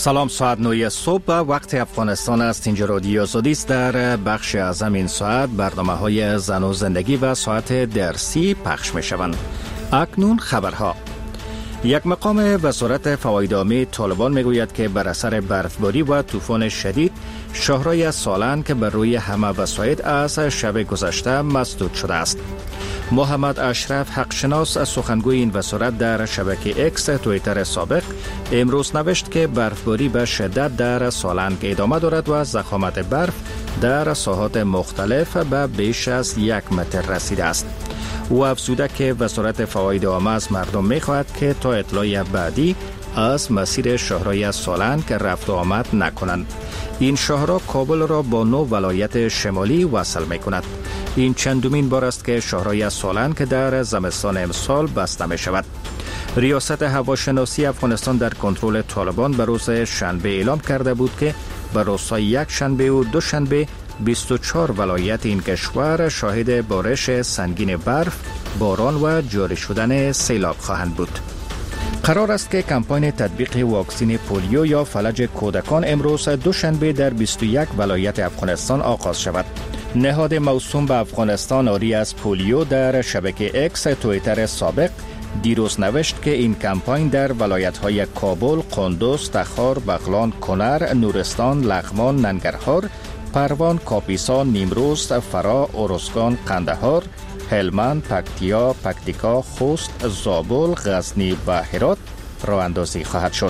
سلام، ساعت 9 صبح وقت افغانستان است. اینجا رادیو آزادی است. در بخش اعظم این ساعت برنامه‌های زن و زندگی و ساعت درسی پخش می‌شوند. اکنون خبرها. یک مقام وزارت فواید عامه طالبان میگوید که بر اثر برفباری و طوفان شدید شاهرای سالن که بر روی همه وسایط از شب گذشته مسدود شده است. محمد اشرف حقشناس سخنگوی این وزارت در شبکه اکس توییتر سابق امروز نوشت که برفباری به شدت در سالنگ ادامه دارد و ضخامت برف در ساحات مختلف به بیش از 1 متر رسیده است. او افزوده که وزارت فواید عامه از مردم می‌خواهد که تا اطلاع بعدی از مسیر شاهرای سالنگ رفت و آمد نکنند. این شاهرا کابل را با 9 ولایت شمالی وصل می‌کند. این چندمین بار است که شاهرای سالنگ در زمستان امسال بسته می‌شود. ریاست هواشناسی افغانستان در کنترل طالبان به روز شنبه اعلام کرده بود که به روزهای یک شنبه و دو شنبه 24 ولایت این کشور شاهد بارش سنگین برف، باران و جاری شدن سیلاب خواهند بود. قرار است که کمپاین تطبیق واکسن پولیو یا فلج کودکان امروز دوشنبه در 21 ولایت افغانستان آغاز شود. نهاد موسوم به افغانستان آری از پولیو در شبکه اکس توییتر سابق دیروز نوشت که این کمپاین در ولایت‌های کابل، قندوز، تخار، بغلان، کنر، نورستان، لغمان، ننگرهار، پروان، کاپیسا، نیمروز، فرا، ارزگان، قندهار، هلمند، پکتیکا، خوست، زابل، غزنی و هرات راه اندازی خواهد شد.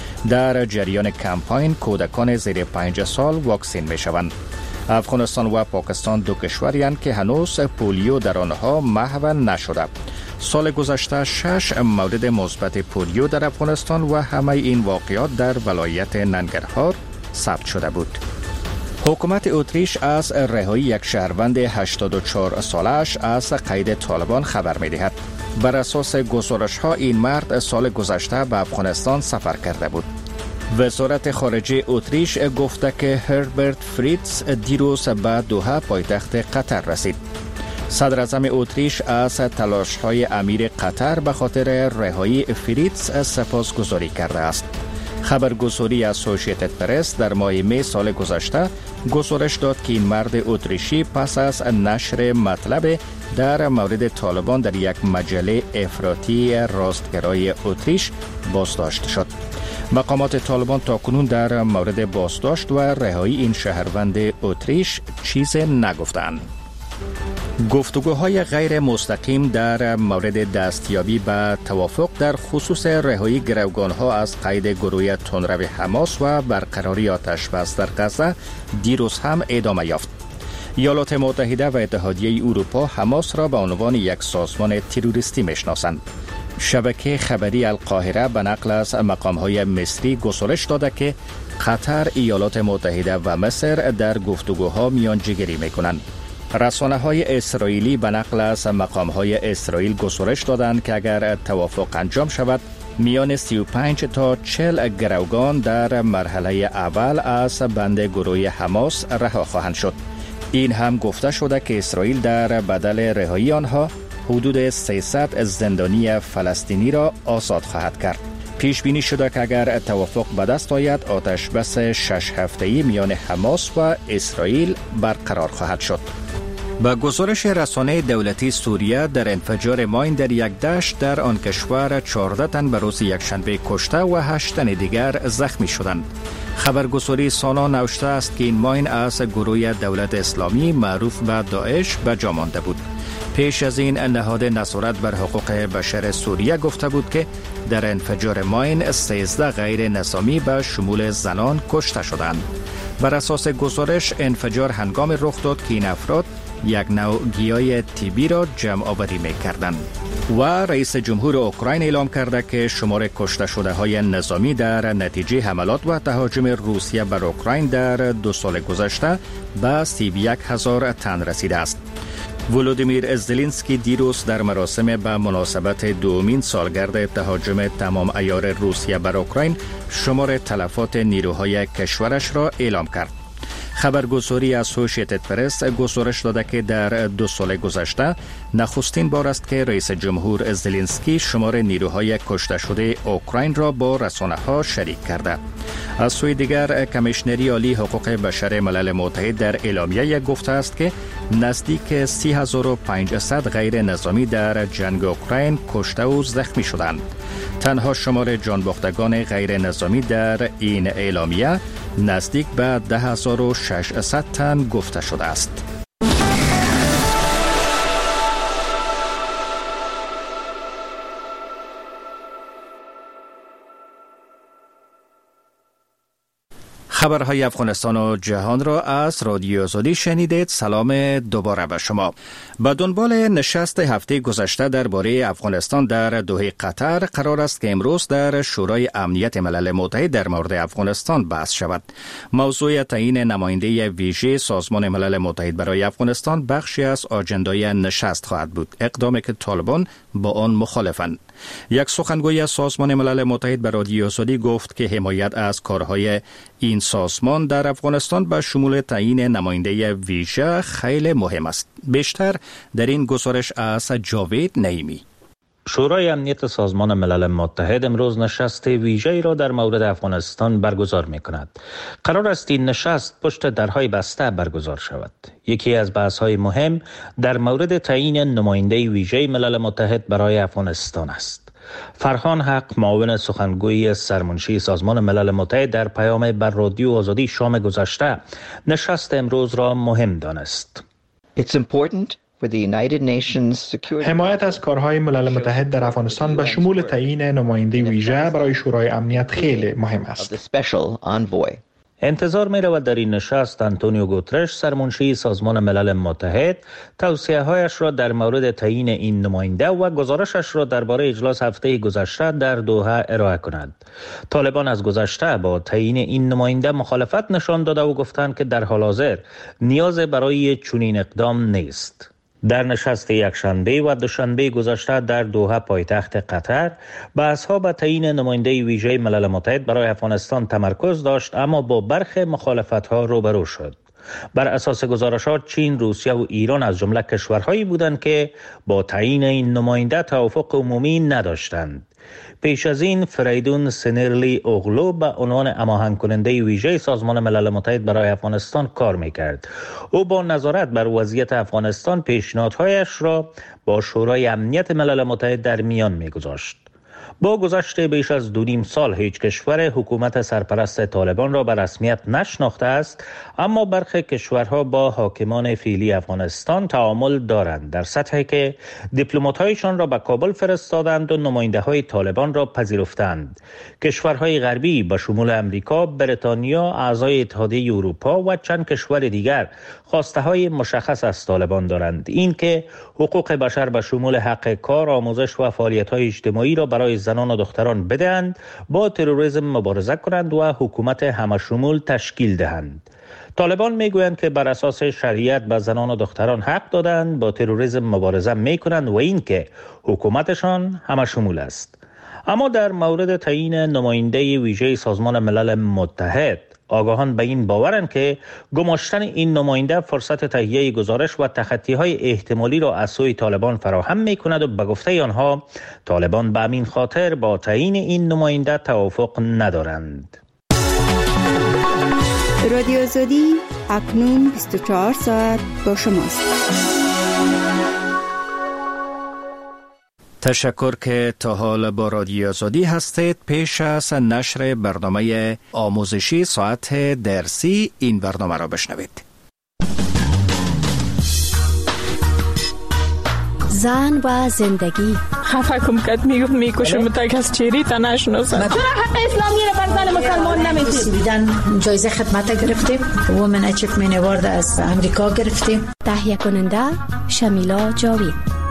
در جریان کمپاین کودکان زیر 5 سال واکسین می شوند. افغانستان و پاکستان دو کشورند که هنوز پولیو در آنها محو نشده. سال گذشته 6 مورد مثبت پولیو در افغانستان و همه این واقعات در ولایت ننگرهار ثبت شده بود. حکومت اتریش از رهایی یک شهروند 84 سالش از قید طالبان خبر می‌دهد. بر اساس گزارش‌ها این مرد سال گذشته به افغانستان سفر کرده بود. وزارت خارجه اتریش گفته که هربرت فریتز دیروز به دوحه پایتخت قطر رسید. صدر اعظم اتریش از تلاش‌های امیر قطر به خاطر رهایی فریتز سپاسگزاری کرده است. خبرگزاری اسوسییتد پرس در ماه می سال گذشته گزارش داد که این مرد اتریشی پس از نشر مطلب در مورد طالبان در یک مجله افراطی راستگرای اتریش بازداشت شد. مقامات طالبان تاکنون در مورد بازداشت و رهایی این شهروند اتریش چیز نگفتند. گفتگوهای غیر مستقیم در مورد دستیابی به توافق در خصوص رهایی گروگانها از قید گروه تندرو حماس و برقراری آتش بس در غزه دیروز هم ادامه یافت. ایالات متحده و اتحادیه اروپا حماس را به عنوان یک سازمان تروریستی میشناسند. شبکه خبری القاهره به نقل از مقام‌های مصری گزارش داده که قطر، ایالات متحده و مصر در گفتگوها میانجیگری میکنند. رسانه‌های اسرائیلی به نقل از مقام‌های اسرائیل گزارش دادند که اگر توافق انجام شود میان 35 تا 40 گروگان در مرحله اول از بند گروه حماس رها خواهند شد. این هم گفته شده که اسرائیل در بدل رهایی آنها حدود 300 زندانی فلسطینی را آزاد خواهد کرد. پیش بینی شده که اگر توافق به دست آید آتش بس 6 هفته‌ای میان حماس و اسرائیل برقرار خواهد شد. با گزارش رسانه دولتی سوریه در انفجار ماین در یک دشت در آن کشور 14 تن به روز یکشنبه کشته و 8 تن دیگر زخمی شدند. خبرگزاری سانا نوشته است که این ماین از گروه دولت اسلامی معروف به داعش به جا مانده بود. پیش از این نهاد نظارت بر حقوق بشر سوریه گفته بود که در انفجار ماین 13 غیر نظامی به شمول زنان کشته شدند. بر اساس گزارش انفجار هنگام رخ داد که این افراد یک نوع گیاه تیبی را جمع آوری می کردند. و رئیس جمهور اوکراین اعلام کرده که شمار کشته شده های نظامی در نتیجه حملات و تهاجم روسیه بر اوکراین در 2 سال گذشته به 31,000 تن رسیده است. ولودیمیر زلنسکی دیروز در مراسم به مناسبت دومین سالگرد تهاجم تمام عیار روسیه بر اوکراین شمار تلفات نیروهای کشورش را اعلام کرد. خبرگزاری اسوسییتد پرس گزارش داده که در 2 سال گذشته نخستین بار است که رئیس جمهور زلنسکی شمار نیروهای کشته شده اوکراین را با رسانه‌ها شریک کرده. از سوی دیگر کمیشنری عالی حقوق بشر ملل متحد در اعلامیه گفته است که نزدیک 3500 غیر نظامی در جنگ اوکراین کشته و زخمی شدند. تنها شمار جانباختگان غیر نظامی در این اعلامیه نزدیک به 10600 تن گفته شده است. خبرهای افغانستان و جهان را از رادیو آزادی شنیدید. سلام دوباره به شما. به دنبال نشست هفته گذشته درباره افغانستان در دوحه قطر قرار است که امروز در شورای امنیت ملل متحد در مورد افغانستان بحث شود. موضوع تعیین نماینده ویژه سازمان ملل متحد برای افغانستان بخشی از آجندای نشست خواهد بود، اقدامی که طالبان با آن مخالفند. یک سخنگوی سازمان ملل متحد به رادیو آزادی گفت که حمایت از کارهای این سازمان در افغانستان به شمول تعیین نماینده ویژه خیلی مهم است. بیشتر در این گزارش از جاوید نعیمی. شورای امنیت سازمان ملل متحد امروز نشست ویژه‌ای را در مورد افغانستان برگزار می‌کند. قرار است این نشست پشت درهای بسته برگزار شود. یکی از بحث‌های مهم در مورد تعیین نماینده ویژه ملل متحد برای افغانستان است. فرهان حق، معاون سخنگوی سرمنشی سازمان ملل متحد، در پیام بر رادیو آزادی شام گذشته نشست امروز را مهم دانست. حمایت از کارهای ملل متحد در افغانستان به شمول تعیین نماینده ویژه برای شورای امنیت خیلی مهم است. انتظار می رود در این نشست آنتونیو گوترش، سرمنشی سازمان ملل متحد، توصیه‌هایش را در مورد تعیین این نماینده و گزارشش را درباره اجلاس هفته گذشته در دوحه ارائه کند. طالبان از گذشته با تعیین این نماینده مخالفت نشان داده و گفتند که در حال حاضر نیاز برای چنین اقدام نیست. در نشست یکشنبه و دوشنبه گذشته در دوحه پایتخت قطر بحث‌ها به تعیین نماینده ویژه ملل متحد برای افغانستان تمرکز داشت، اما با برخی مخالفت‌ها روبرو شد. بر اساس گزارشات چین، روسیه و ایران از جمله کشورهایی بودند که با تعیین این نماینده توافق عمومی نداشتند. پیش از این فریدون سنرلی اوغلو به عنوان هماهنگ کننده ویژه سازمان ملل متحد برای افغانستان کار میکرد. او با نظارت بر وضعیت افغانستان پیشنهادهایش را با شورای امنیت ملل متحد در میان میگذاشت. با گذشت بیش از 2.5 سال هیچ کشور حکومت سرپرست طالبان را به رسمیت نشناخته است، اما برخی کشورها با حاکمان فعلی افغانستان تعامل دارند، در سطحی که دیپلمات‌هایشان را به کابل فرستادند و نماینده‌های طالبان را پذیرفتند. کشورهای غربی به شمول امریکا، بریتانیا، اعضای اتحادیه اروپا و چند کشور دیگر خواسته‌های مشخص از طالبان دارند. این که حقوق بشر به شمول حق کار، آموزش و فعالیت‌های اجتماعی را برای زنان و دختران بدهند، با تروریسم مبارزه کنند و حکومت همشمول تشکیل دهند. طالبان میگویند که بر اساس شریعت به زنان و دختران حق دادند، با تروریسم مبارزه میکنند و این که حکومتشان همشمول است. اما در مورد تعیین نماینده ویژه سازمان ملل متحد، آگاهان به این باورند که گماشتن این نماینده فرصت تهیه گزارش و تخطی‌های احتمالی را از سوی طالبان فراهم می‌کند و به گفته آنها طالبان به همین خاطر با تعیین این نماینده توافق ندارند. رادیو آزادی اکنون 24 ساعت با شماست. تشکر که تا حال با رادیو آزادی هستید. پیش از نشر برنامه آموزشی ساعت درسی این برنامه را بشنوید. زن و زندگی. خفه کم کت میکشم تا کس چیری تا نشناسد. چرا حق اسلامی را بر زن مسلمان نمیدید؟ بیدن جایزه خدمت گرفتیم، وومن اچیومنت اوارد از امریکا گرفتیم. تهیه کننده شمیلا جاوید.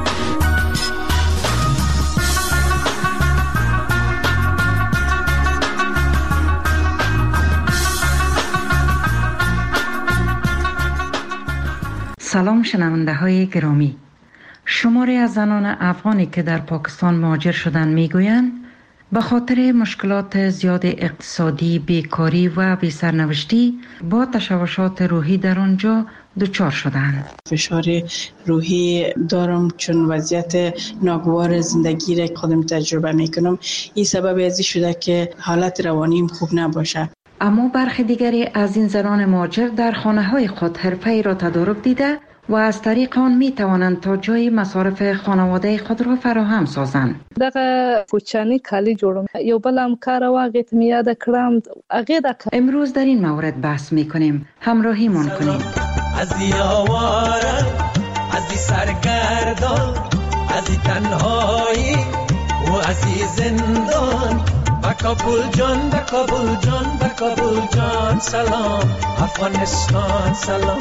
سلام شنونده های گرامی. شماری از زنان افغانی که در پاکستان مهاجر شدن میگویند به خاطر مشکلات زیاد اقتصادی، بیکاری و بی‌سرنوشتی با تشوشات روحی در آنجا دچار شدند. فشار روحی دارم چون وضعیت ناگوار زندگی را خودم تجربه میکنم. این سبب ازی شده که حالت روانیم خوب نباشه. اما برخی دیگری از این زنان مهاجر در خانه‌های خود حرفه‌ای را تدارک دیده و از طریق آن می توانند تا جای مصارف خانواده خود را فراهم سازند. دغه کوچنی کالی جوړم یو بل هم کار واغې ته یاد کړم هغه د امروز در این مورد بحث می کنیم. همراهیمان کنید. از یاواره از سرگردان از تنهایی و از زندان کابل جان کابل جان کابل جان سلام افغانستان سلام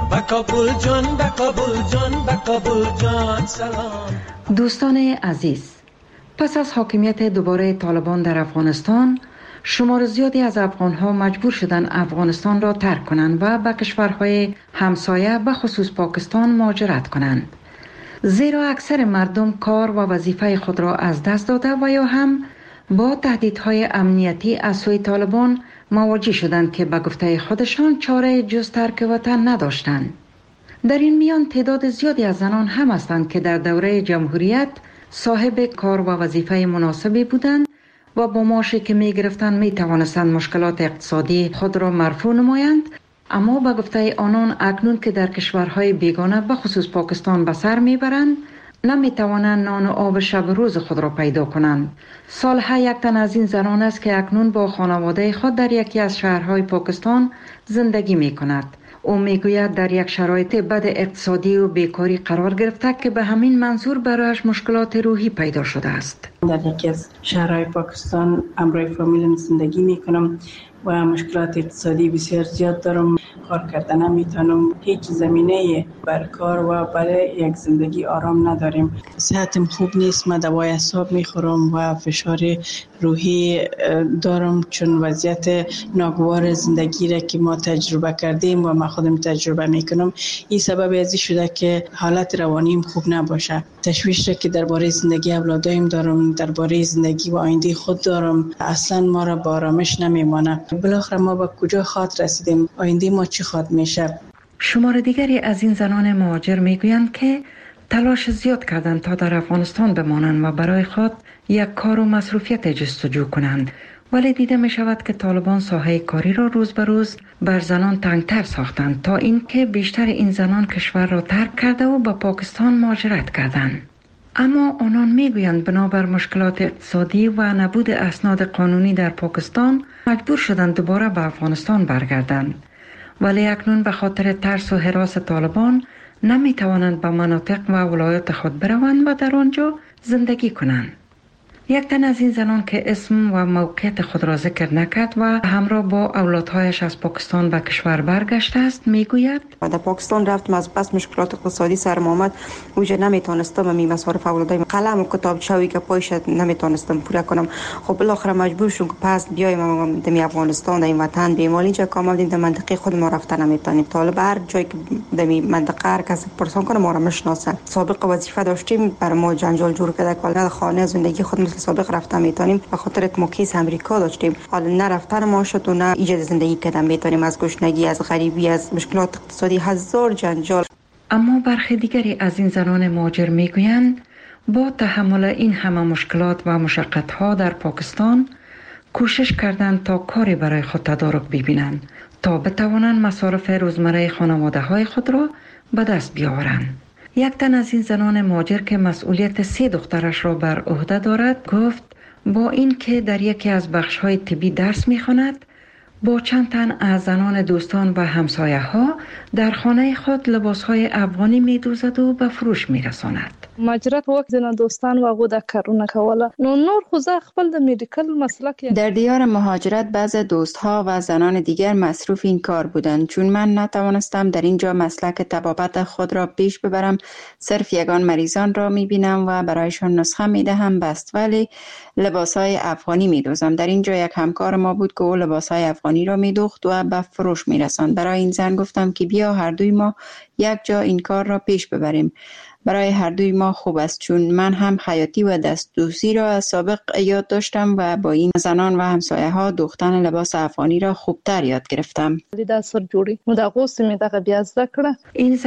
کابل جان کابل جان کابل جان سلام. دوستان عزیز، پس از حاکمیت دوباره طالبان در افغانستان، شمار زیادی از افغان‌ها مجبور شدند افغانستان را ترک کنند و به کشورهای همسایه به خصوص پاکستان مهاجرت کنند، زیرا اکثر مردم کار و وظیفه خود را از دست داده و یا هم با تهدیدهای امنیتی از سوی طالبان مواجه شدند که به گفته خودشان چاره جز ترک وطن نداشتند. در این میان تعداد زیادی از زنان هم هستند که در دوره جمهوریت صاحب کار و وظیفه مناسبی بودند و با معاشی که می گرفتند می توانستند مشکلات اقتصادی خود را مرفوع نمایند، اما به گفته آنان اکنون که در کشورهای بیگانه به خصوص پاکستان به سر می برند، نمی توانند نان و آب شب روز خود را پیدا کنند. سالها یک تن از این زنان است که اکنون با خانواده خود در یکی از شهرهای پاکستان زندگی می کند. او می گوید در یک شرایط بد اقتصادی و بیکاری قرار گرفته که به همین منظور برایش مشکلات روحی پیدا شده است. در یکی از شهرهای پاکستان همراه فامیلم زندگی می کنم و مشکلات اقتصادی بسیار زیاد دارم. کار کردن نمیتونم، هیچ زمینه بر کار و برای یک زندگی آرام نداریم. صحتم خوب نیست، من دوای اعصاب میخورم و فشار روحی دارم چون وضعیت ناگوار زندگی را که ما تجربه کردیم و من خودم تجربه میکنم، این سبب ازی شده که حالت روانیم خوب نباشه. تشویش را که درباره زندگی اولادایم دارم، درباره زندگی و آینده خود دارم، اصلا ما را با آرامش نمیمانه. بالاخره ما به کجا خاط رسیدیم؟ آینده ما چی خاط میشه؟ شمار دیگری از این زنان مهاجر میگویند که تلاش زیاد کردند تا در افغانستان بمانند و برای خود یک کار و مصروفیت جستجو کنند، ولی دیده می شود که طالبان ساحه کاری را روز به روز بر زنان تنگتر ساختند تا اینکه بیشتر این زنان کشور را ترک کرده و به پاکستان مهاجرت کردند. اما آنان میگویند بنابر مشکلات اقتصادی و نبود اسناد قانونی در پاکستان مجبور شدند دوباره به افغانستان برگردند، ولی اکنون به خاطر ترس و هراس طالبان نمی توانند به مناطق و ولایات خود بروند و در آنجا زندگی کنند. یک تن از این زنان که اسم و موقعیت خود را ذکر نکرد و همراه با اولادهایش از پاکستان به کشور برگشته است میگوید در پاکستان رفتم، از بس مشکلات اقتصادی سرم آمد، اوجه نمیتونستم می مصارف اولادایم، قلم و کتاب چاوی که پایش نمیتونستم پوره کنم. خب بالاخره مجبور شدم پس بیایم در افغانستان، در این وطن بیمال. اینجا که آمدیم در منطقه خود ما رفتن نمیتونیم. طالب هر جایی که در منطقه هر کس پرسان کنه ما را میشناسن. سابق وظیفه داشتیم، بر ما جنجال جور کرده که خانه زندگی خود سابق رفتن میتونیم به خاطر ما کیس امریکا داشتیم، حالا نه رفتن ما شد و نه ایجاد زندگی کردن میتونیم، از گشنگی، از غریبی، از مشکلات اقتصادی، هزار جنجال. اما برخی دیگری از این زنان مهاجر میگویند با تحمل این همه مشکلات و مشقت‌ها در پاکستان کوشش کردند تا کاری برای خود تدارک ببینند تا بتوانند مصارف روزمره خانواده‌های خود را به دست بیاورند. یک تن از این زنان مهاجر که مسئولیت 3 دخترش را بر عهده دارد گفت با این که در یکی از بخش‌های طبی درس می‌خواند، با چند تن از زنان دوستان و همسایه‌ها در خانه خود لباس‌های افغانی می‌دوزد و به فروش می‌رساند. مهاجرت وخت زنان دوستان و غو د کارونه کوله نور خو زه خپل د میډیکل مسلک. در دیار مهاجرت بعض دوستها و زنان دیگر مصروف این کار بودند، چون من نتوانستم در اینجا مسلک طبابت خود را پیش ببرم. صرف یگان مریضان را می‌بینم و برایشان نسخه می‌دهم بست، ولی لباس‌های افغانی می‌دوزم. در اینجا یک همکار ما بود که او لباس‌های افغانی را می‌دوخت و به فروش می‌رساند. برای این زن گفتم که بیا هر دوی ما یک جا این کار را پیش ببریم. برای هر دوی ما خوب است، چون من هم خیاطی و دستدوزی را از سابق یاد داشتم و با این زنان و همسایه ها دوختن لباس افغانی را خوبتر یاد گرفتم. د سر جوړي نو د غوسه می دغه بیا زده کړه. این